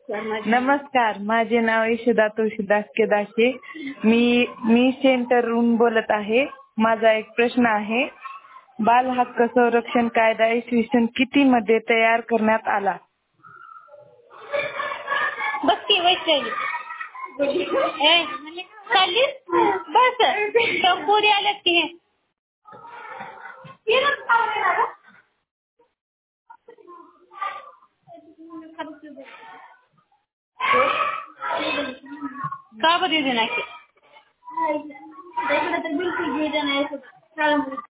नमस्कार, माझे नाव यशोदा तुळशीदास केदाशे. मी सेंटरहून बोलत आहे. माझा एक प्रश्न आहे. बाल हक्क संरक्षण कायदा इसवी सन किती मध्ये तयार करण्यात आला? बघती वैशाली चालीस बस टपोरी आल्यात की का बरं योजना